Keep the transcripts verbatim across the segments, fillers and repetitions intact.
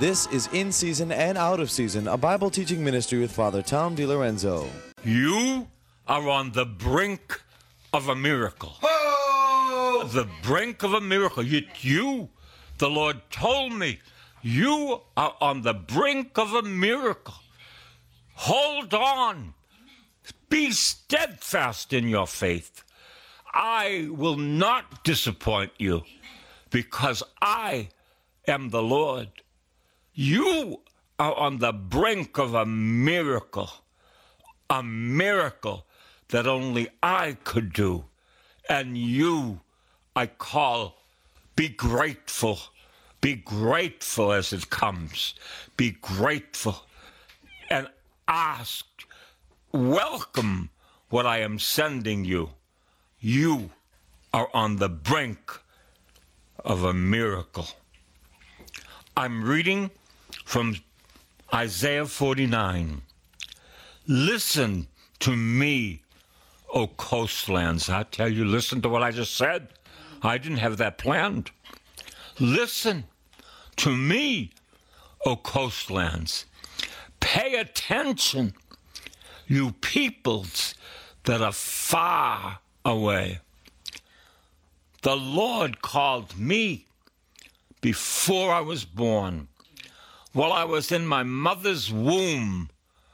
This is In Season and Out of Season, a Bible teaching ministry with Father Tom DiLorenzo. You are on the brink of a miracle. Oh! The brink of a miracle. You, you, the Lord told me, you are on the brink of a miracle. Hold on. Be steadfast in your faith. I will not disappoint you because I am the Lord. You are on the brink of a miracle, a miracle that only I could do. And you, I call, be grateful. Be grateful as it comes. Be grateful and ask, welcome what I am sending you. You are on the brink of a miracle. I'm reading from Isaiah forty-nine. Listen to me, O coastlands. I tell you, listen to what I just said. I didn't have that planned. Listen to me, O coastlands. Pay attention, you peoples that are far away. The Lord called me before I was born. While I was in my mother's womb,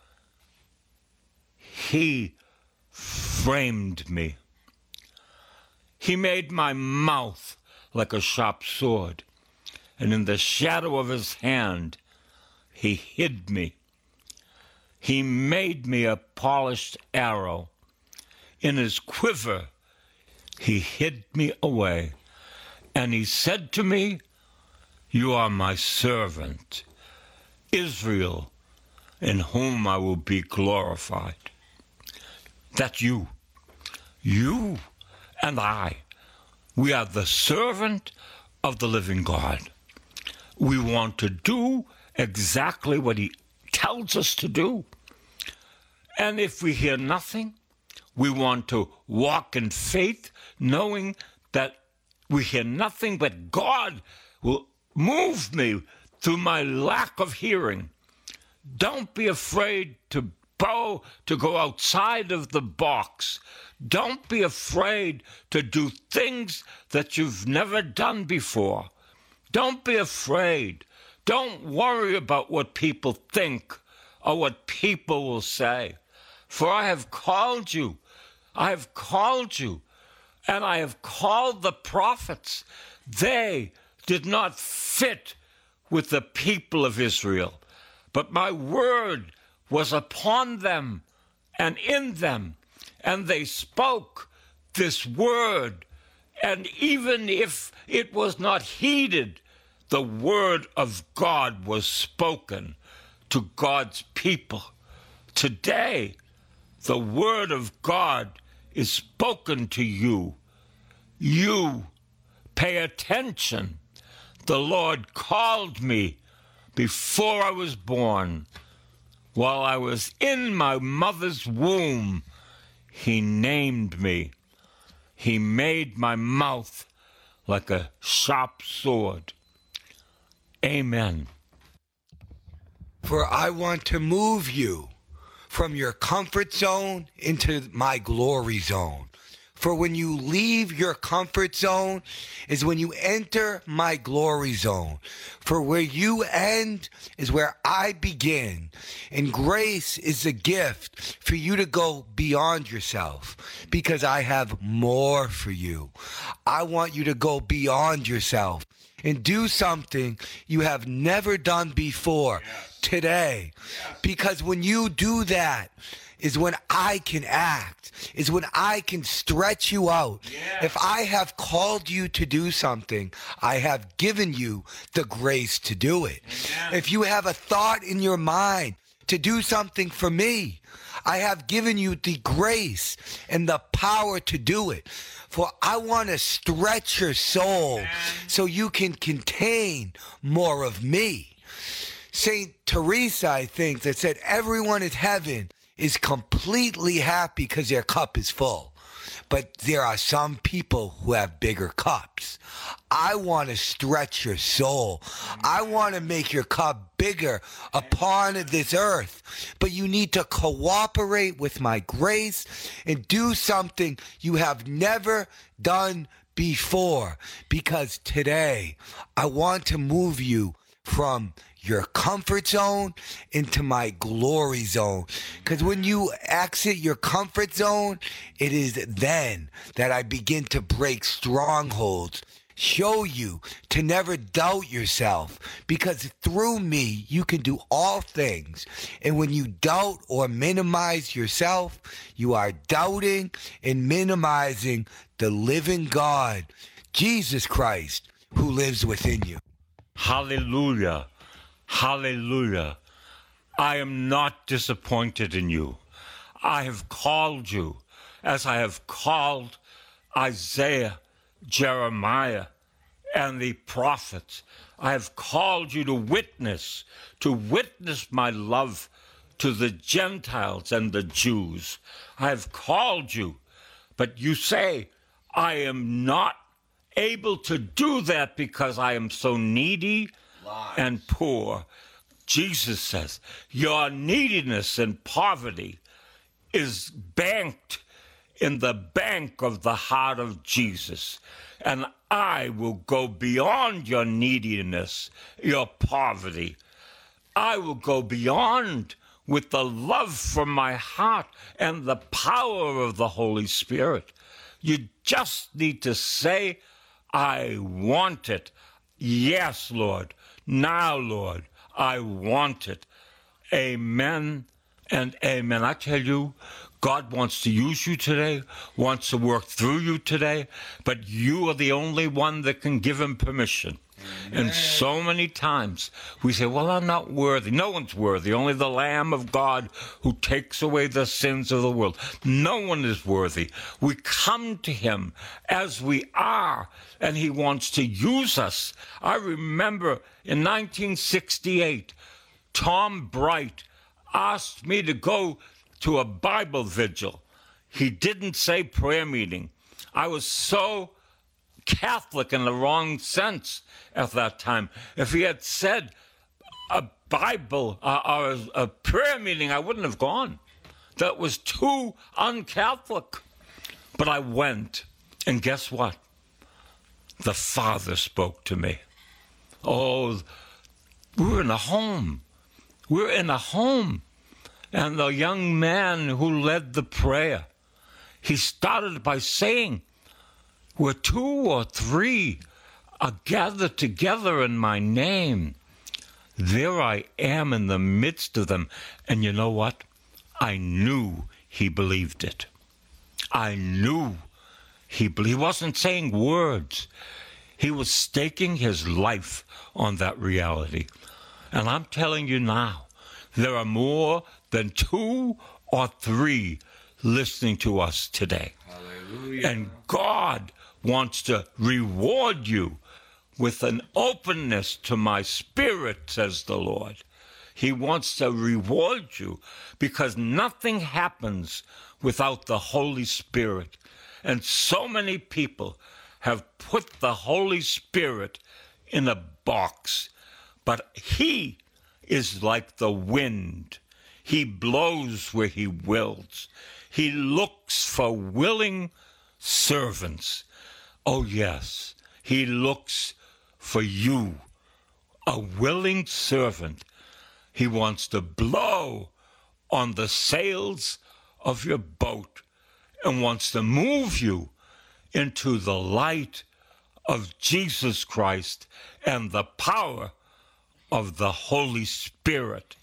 He framed me. He made my mouth like a sharp sword, and in the shadow of His hand, He hid me. He made me a polished arrow. In His quiver, He hid me away, and He said to me, you are my servant, Israel, in whom I will be glorified. That's you. You and I. We are the servant of the living God. We want to do exactly what He tells us to do. And if we hear nothing, we want to walk in faith, knowing that we hear nothing, but God will move me through my lack of hearing. Don't be afraid to bow, to go outside of the box. Don't be afraid to do things that you've never done before. Don't be afraid. Don't worry about what people think or what people will say. For I have called you. I have called you. And I have called the prophets. They did not fit with the people of Israel, but my word was upon them and in them, and they spoke this word. And even if it was not heeded, the word of God was spoken to God's people. Today, the word of God is spoken to you. You pay attention. The Lord called me before I was born. While I was in my mother's womb, He named me. He made my mouth like a sharp sword. Amen. For I want to move you from your comfort zone into my glory zone. For when you leave your comfort zone is when you enter my glory zone. For where you end is where I begin. And grace is a gift for you to go beyond yourself because I have more for you. I want you to go beyond yourself and do something you have never done before today. Because when you do that, is when I can act, is when I can stretch you out. Yes. If I have called you to do something, I have given you the grace to do it. Amen. If you have a thought in your mind to do something for me, I have given you the grace and the power to do it. For I want to stretch your soul Amen. So you can contain more of me. Saint Teresa, I think, that said everyone in heaven is completely happy because their cup is full. but there are some people who have bigger cups. I want to stretch your soul. I want to make your cup bigger upon this earth. But you need to cooperate with my grace and do something you have never done before. Because today, I want to move you from your comfort zone into my glory zone. Because when you exit your comfort zone, it is then that I begin to break strongholds, show you to never doubt yourself, because through me you can do all things. And when you doubt or minimize yourself, you are doubting and minimizing the living God, Jesus Christ, who lives within you. Hallelujah. Hallelujah. I am not disappointed in you. I have called you as I have called Isaiah, Jeremiah, and the prophets. I have called you to witness, to witness my love to the Gentiles and the Jews. I have called you, but you say, I am not able to do that because I am so needy and poor. Jesus says, your neediness and poverty is banked in the bank of the heart of Jesus. And I will go beyond your neediness, your poverty. I will go beyond with the love from my heart and the power of the Holy Spirit. You just need to say, I want it. Yes, Lord. Now, Lord, I want it. Amen and amen. I tell you, God wants to use you today, wants to work through you today, but you are the only one that can give him permission. Amen. And so many times we say, well, I'm not worthy. No one's worthy. Only the Lamb of God who takes away the sins of the world. No one is worthy. We come to him as we are, and he wants to use us. I remember in nineteen sixty-eight, Tom Bright asked me to go to a Bible vigil. He didn't say prayer meeting. I was so Catholic in the wrong sense at that time. If he had said a Bible uh, or a prayer meeting, I wouldn't have gone. That was too un-Catholic. But I went, and guess what? The Father spoke to me. Oh, we're in a home. We're in a home. And the young man who led the prayer, he started by saying, where two or three are gathered together in my name, there I am in the midst of them. And you know what? I knew he believed it. I knew he believed. He wasn't saying words. He was staking his life on that reality. And I'm telling you now, there are more than two or three listening to us today. Hallelujah. And God wants to reward you with an openness to my spirit, says the Lord. He wants to reward you because nothing happens without the Holy Spirit. And so many people have put the Holy Spirit in a box, but he is like the wind. He blows where he wills. He looks for willing servants. Oh, yes, he looks for you, a willing servant. He wants to blow on the sails of your boat and wants to move you into the light of Jesus Christ and the power of the Holy Spirit.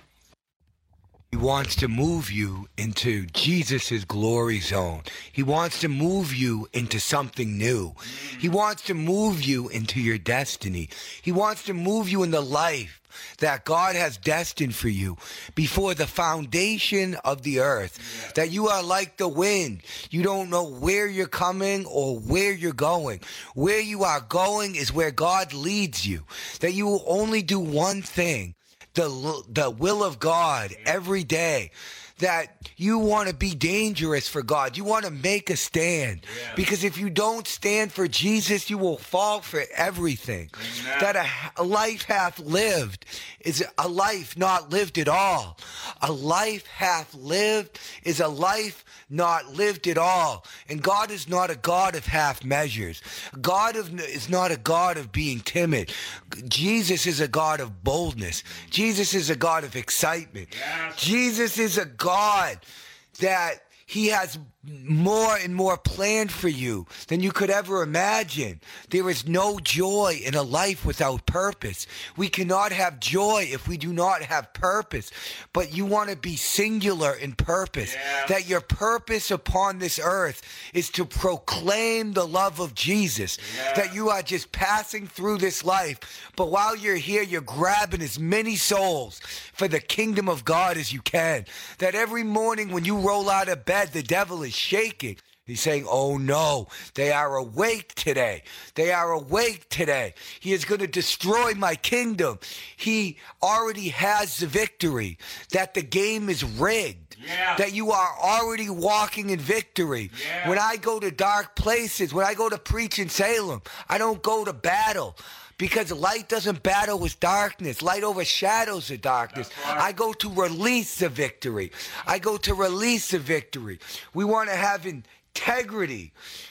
He wants to move you into Jesus' glory zone. He wants to move you into something new. He wants to move you into your destiny. He wants to move you in the life that God has destined for you before the foundation of the earth. Yeah. That you are like the wind. You don't know where you're coming or where you're going. Where you are going is where God leads you. That you will only do one thing. The, the will of God every day. that you want to be dangerous for God. You want to make a stand. Yeah. Because if you don't stand for Jesus, you will fall for everything. Amen. That a, a life hath lived is a life not lived at all. A life hath lived is a life not lived at all. And God is not a God of half measures. God of, is not a God of being timid. Jesus is a God of boldness. Jesus is a God of excitement. Yes. Jesus is a God that he has more and more planned for you than you could ever imagine. There is no joy in a life without purpose. We cannot have joy if we do not have purpose. But you want to be singular in purpose. Yeah. That your purpose upon this earth is to proclaim the love of Jesus. Yeah. That you are just passing through this life. But while you're here, you're grabbing as many souls for the kingdom of God as you can. That every morning when you roll out of bed, the devil is shaking. He's saying, oh no, they are awake today. They are awake today. He is going to destroy my kingdom. He already has the victory, that the game is rigged, yeah. That you are already walking in victory. Yeah. When I go to dark places, when I go to preach in Salem, I don't go to battle. Because light doesn't battle with darkness. Light overshadows the darkness. Right. I go to release the victory. I go to release the victory. We want to have integrity.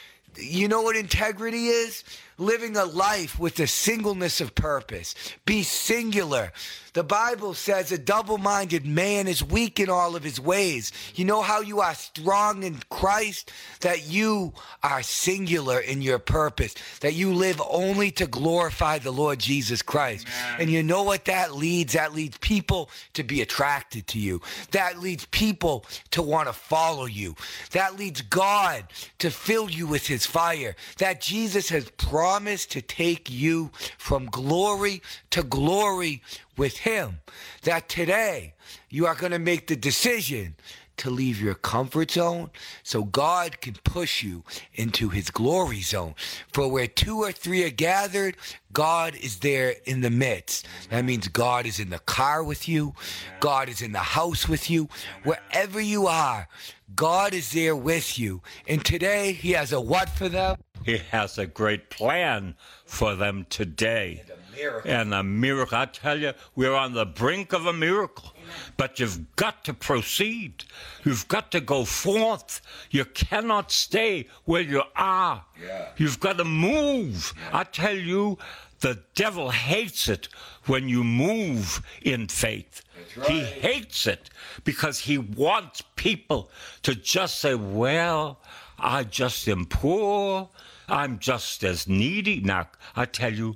You know what integrity is? Living a life with a singleness of purpose. Be singular. The Bible says a double-minded man is weak in all of his ways. You know how you are strong in Christ? That you are singular in your purpose. That you live only to glorify the Lord Jesus Christ. Amen. And you know what that leads? That leads people to be attracted to you. That leads people to want to follow you. That leads God to fill you with his fire. That Jesus has promised to take you from glory to glory with him. That today you are going to make the decision to leave your comfort zone so God can push you into his glory zone. For where two or three are gathered, God is there in the midst. That means God is in the car with you. God is in the house with you. Wherever you are, God is there with you. And today he has a what for them? He has a great plan for them today. And a miracle. I tell you, we're on the brink of a miracle. But you've got to proceed. You've got to go forth. You cannot stay where you are. Yeah. You've got to move. Yeah. I tell you, the devil hates it when you move in faith. Right. He hates it because he wants people to just say, well, I just am poor. I'm just as needy. Now, I tell you,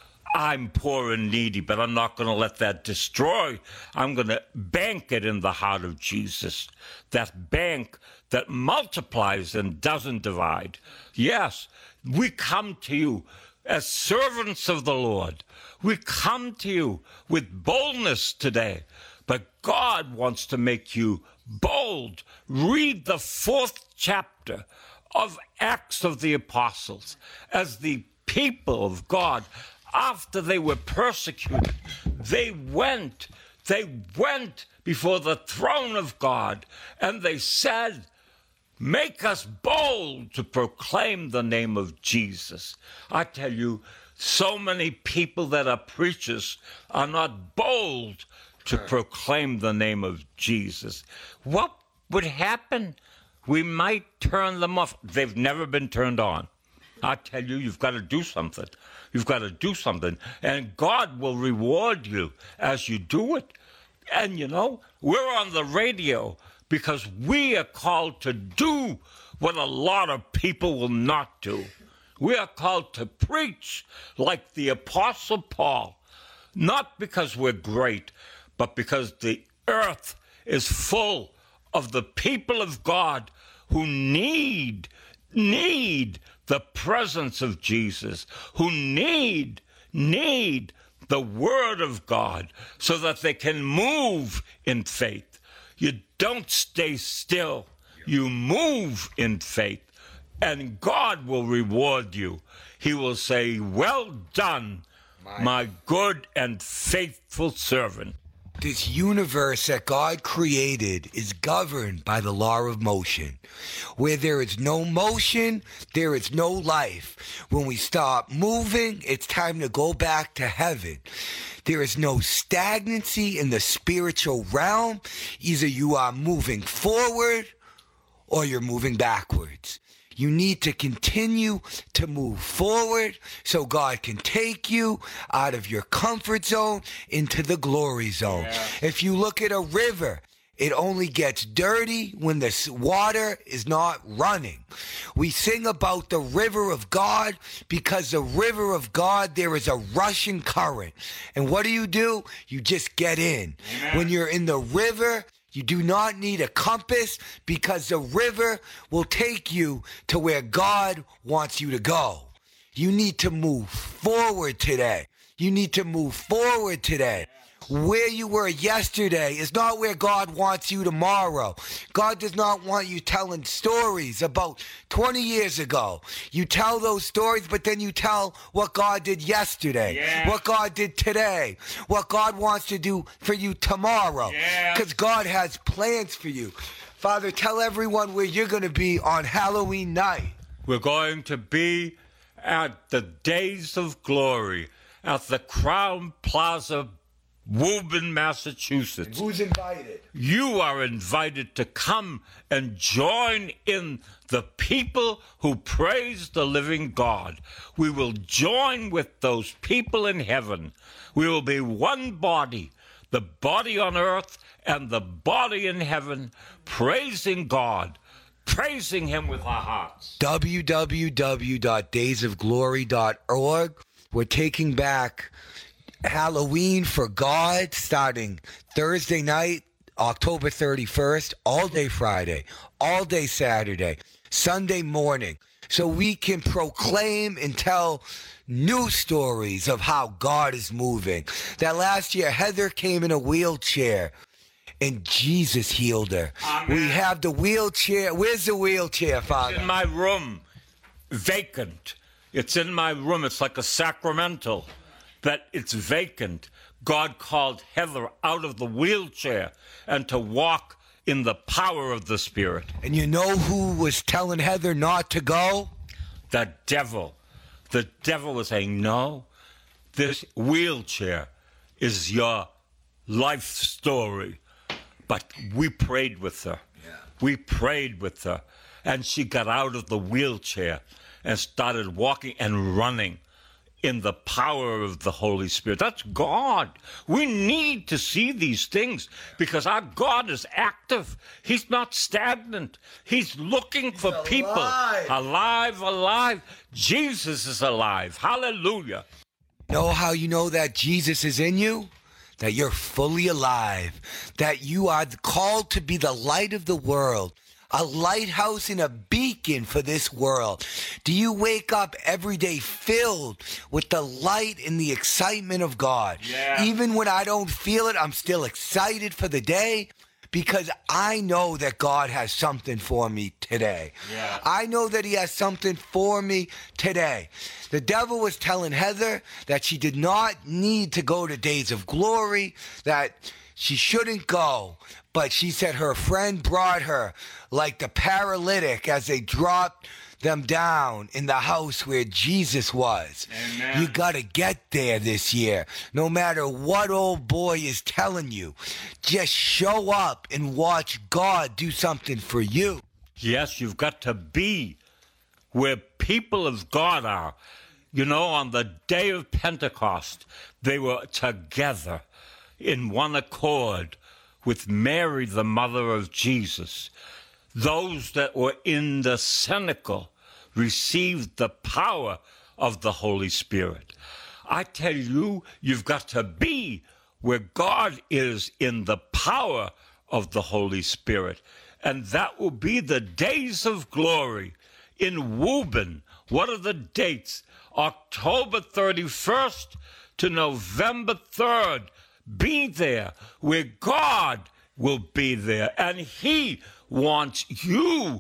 I'm poor and needy, but I'm not going to let that destroy. I'm going to bank it in the heart of Jesus. That bank that multiplies and doesn't divide. Yes, we come to you as servants of the Lord. We come to you with boldness today. But God wants to make you bold. Read the fourth chapter of Acts of the Apostles as the people of God, after they were persecuted, they went, they went before the throne of God, and they said, make us bold to proclaim the name of Jesus. I tell you, so many people that are preachers are not bold to proclaim the name of Jesus. What would happen? We might turn them off. They've never been turned on. I tell you, you've got to do something. You've got to do something. And God will reward you as you do it. And, you know, we're on the radio because we are called to do what a lot of people will not do. We are called to preach like the Apostle Paul, not because we're great, but because the earth is full of the people of God who need, need the presence of Jesus, who need, need the Word of God so that they can move in faith. You don't stay still. You move in faith, and God will reward you. He will say, well done, my, my good and faithful servant. This universe that God created is governed by the law of motion. Where there is no motion, there is no life. When we stop moving, it's time to go back to heaven. There is no stagnancy in the spiritual realm. Either you are moving forward or you're moving backwards. You need to continue to move forward so God can take you out of your comfort zone into the glory zone. Yeah. If you look at a river, it only gets dirty when the water is not running. We sing about the river of God because the river of God, there is a rushing current. And what do you do? You just get in. Amen. When you're in the river, you do not need a compass because the river will take you to where God wants you to go. You need to move forward today. You need to move forward today. Where you were yesterday is not where God wants you tomorrow. God does not want you telling stories about twenty years ago. You tell those stories, but then you tell what God did yesterday, yeah. what God did today, what God wants to do for you tomorrow. Because yeah. God has plans for you. Father, tell everyone where you're going to be on Halloween night. We're going to be at the Days of Glory at the Crown Plaza, Woburn, Massachusetts. And who's invited? You are invited to come and join in the people who praise the living God. We will join with those people in heaven. We will be one body, the body on earth and the body in heaven, praising God, praising Him with our hearts. w w w dot days of glory dot org. We're taking back Halloween for God starting Thursday night, October thirty-first, all day Friday, all day Saturday, Sunday morning, so we can proclaim and tell new stories of how God is moving. That last year, Heather came in a wheelchair and Jesus healed her. Amen. We have the wheelchair. Where's the wheelchair, Father? It's in my room, vacant. It's in my room. It's like a sacramental. That it's vacant. God called Heather out of the wheelchair and to walk in the power of the Spirit. And you know who was telling Heather not to go? The devil. The devil was saying, no, this wheelchair is your life story. But we prayed with her. Yeah. We prayed with her. And she got out of the wheelchair and started walking and running in the power of the Holy Spirit. That's God. We need to see these things because our God is active. He's not stagnant. He's looking He's for alive. people. Alive, alive. Jesus is alive. Hallelujah. Know how you know that Jesus is in you? That you're fully alive. That you are called to be the light of the world. A lighthouse and a beacon for this world. Do you wake up every day filled with the light and the excitement of God? Yeah. Even when I don't feel it, I'm still excited for the day because I know that God has something for me today. Yeah. I know that He has something for me today. The devil was telling Heather that she did not need to go to Days of Glory, that she shouldn't go. But she said her friend brought her like the paralytic as they dropped them down in the house where Jesus was. Amen. You got to get there this year. No matter what old boy is telling you, just show up and watch God do something for you. Yes, you've got to be where people of God are. You know, on the day of Pentecost, they were together in one accord with Mary, the mother of Jesus. Those that were in the cenacle received the power of the Holy Spirit. I tell you, you've got to be where God is in the power of the Holy Spirit. And that will be the Days of Glory in Woburn. What are the dates? October thirty-first to November third. Be there where God will be there. And He wants you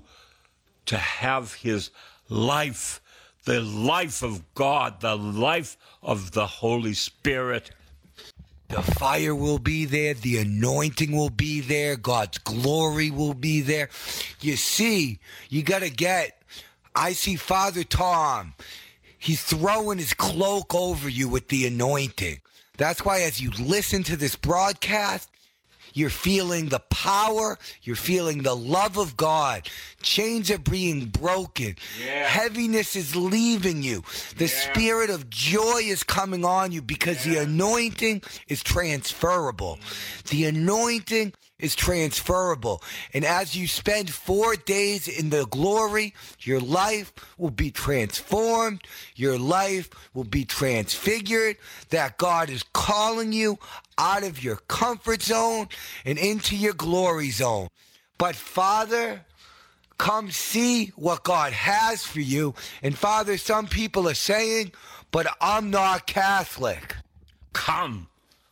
to have His life, the life of God, the life of the Holy Spirit. The fire will be there. The anointing will be there. God's glory will be there. You see, you got to get, I see Father Tom. He's throwing his cloak over you with the anointing. That's why as you listen to this broadcast, you're feeling the power. You're feeling the love of God. Chains are being broken. Yeah. Heaviness is leaving you. The Yeah. spirit of joy is coming on you because Yeah. the anointing is transferable. The anointing is transferable. And as you spend four days in the glory, your life will be transformed. Your life will be transfigured. That God is calling you out of your comfort zone and into your glory zone. But Father, come see what God has for you. And Father, some people are saying, but I'm not Catholic. Come,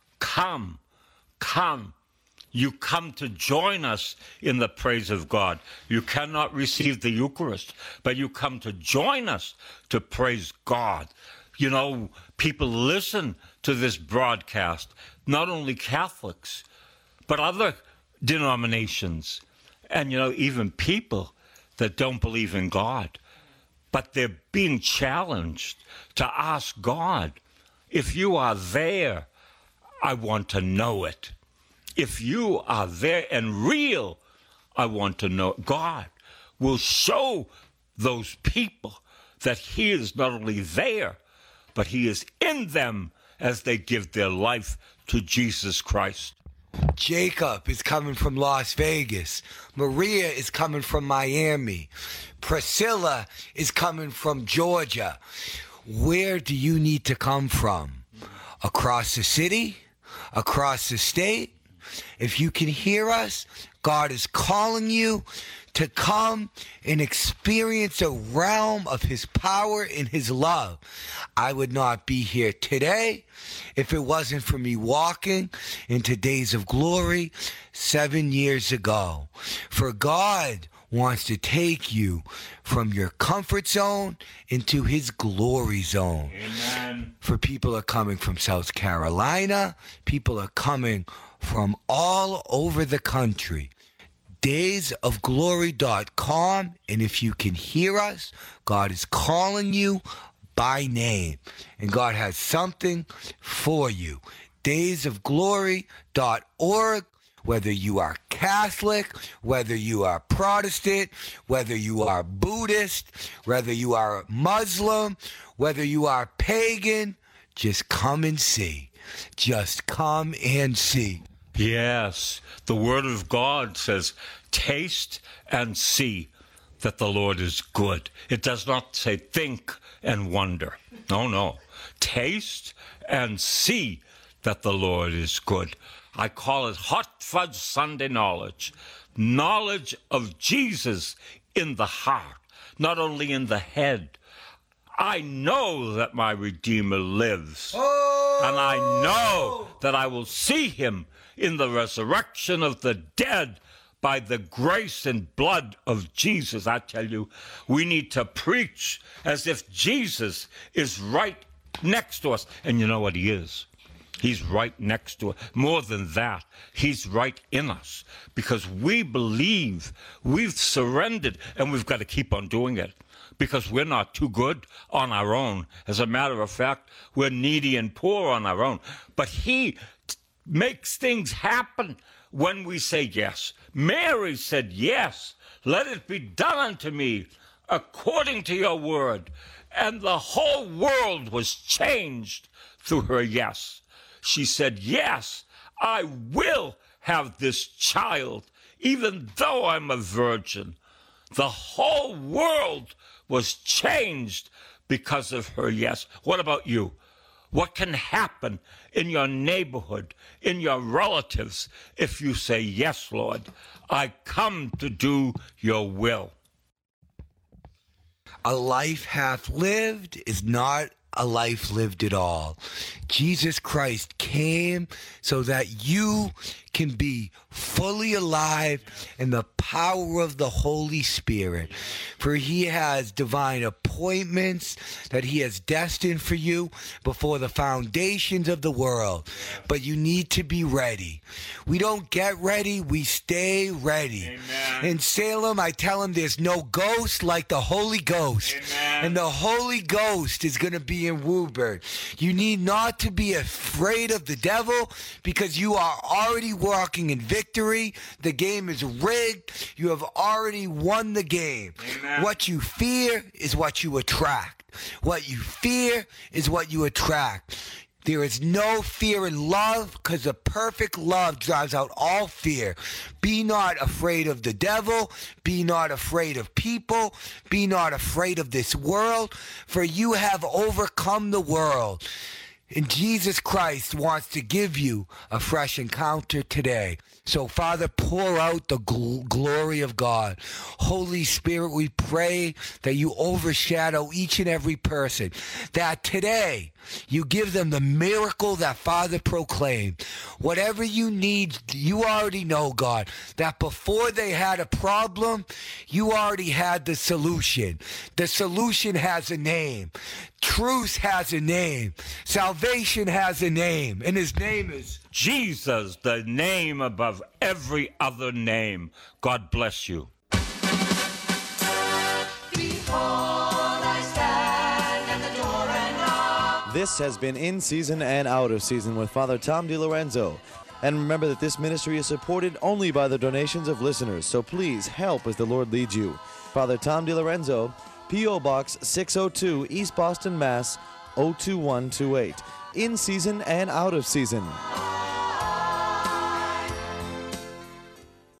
come, come. You come to join us in the praise of God. You cannot receive the Eucharist, but you come to join us to praise God. You know, people listen to this broadcast, not only Catholics, but other denominations, and, you know, even people that don't believe in God. But they're being challenged to ask God, if you are there, I want to know it. If you are there and real, I want to know. God will show those people that he is not only there, but he is in them as they give their life to Jesus Christ. Jacob is coming from Las Vegas. Maria is coming from Miami. Priscilla is coming from Georgia. Where do you need to come from? Across the city? Across the state? If you can hear us, God is calling you to come and experience a realm of his power and his love. I would not be here today if it wasn't for me walking into days of glory seven years ago. For God wants to take you from your comfort zone into his glory zone. Amen. For people are coming from South Carolina. People are coming from all over the country. days of glory dot com. And if you can hear us, God is calling you by name. And God has something for you. days of glory dot org. Whether you are Catholic, whether you are Protestant, whether you are Buddhist, whether you are Muslim, whether you are pagan, just come and see. Just come and see. Yes, the Word of God says, taste and see that the Lord is good. It does not say think and wonder. No, no. Taste and see that the Lord is good. I call it hot fudge Sunday knowledge. Knowledge of Jesus in the heart, not only in the head. I know that my Redeemer lives. Oh! And I know that I will see him in the resurrection of the dead by the grace and blood of Jesus. I tell you, we need to preach as if Jesus is right next to us. And you know what he is? He's right next to us. More than that, he's right in us because we believe, we've surrendered, and we've got to keep on doing it because we're not too good on our own. As a matter of fact, we're needy and poor on our own. But he t- makes things happen when we say yes. Mary said, yes, let it be done unto me according to your word. And the whole world was changed through her yes. She said, yes, I will have this child, even though I'm a virgin. The whole world was changed because of her yes. What about you? What can happen in your neighborhood, in your relatives, if you say, yes, Lord, I come to do your will? A life hath lived is not a life lived at all. Jesus Christ came so that you can be fully alive in the power of the Holy Spirit. For he has divine appointments that he has destined for you before the foundations of the world. But you need to be ready. We don't get ready, we stay ready. Amen. In Salem, I tell him there's no ghost like the Holy Ghost. Amen. And the Holy Ghost is going to be in Woburn. You need not to be afraid of the devil because you are already walking in victory. The game is rigged. You have already won the game. Amen. What you fear is what you attract. What you fear is what you attract. There is no fear in love because the perfect love drives out all fear. Be not afraid of the devil. Be not afraid of people. Be not afraid of this world, for you have overcome the world. And Jesus Christ wants to give you a fresh encounter today. So, Father, pour out the gl- glory of God. Holy Spirit, we pray that you overshadow each and every person, that today you give them the miracle that Father proclaimed. Whatever you need, you already know, God, that before they had a problem, you already had the solution. The solution has a name. Truth has a name. Salvation has a name, and his name is Jesus, the name above every other name. God bless you. This has been In Season and Out of Season with Father Tom DiLorenzo. And remember that this ministry is supported only by the donations of listeners, so please help as the Lord leads you. Father Tom DiLorenzo, P O. Box six oh two, East Boston, Mass. oh two one two eight. In Season and Out of Season.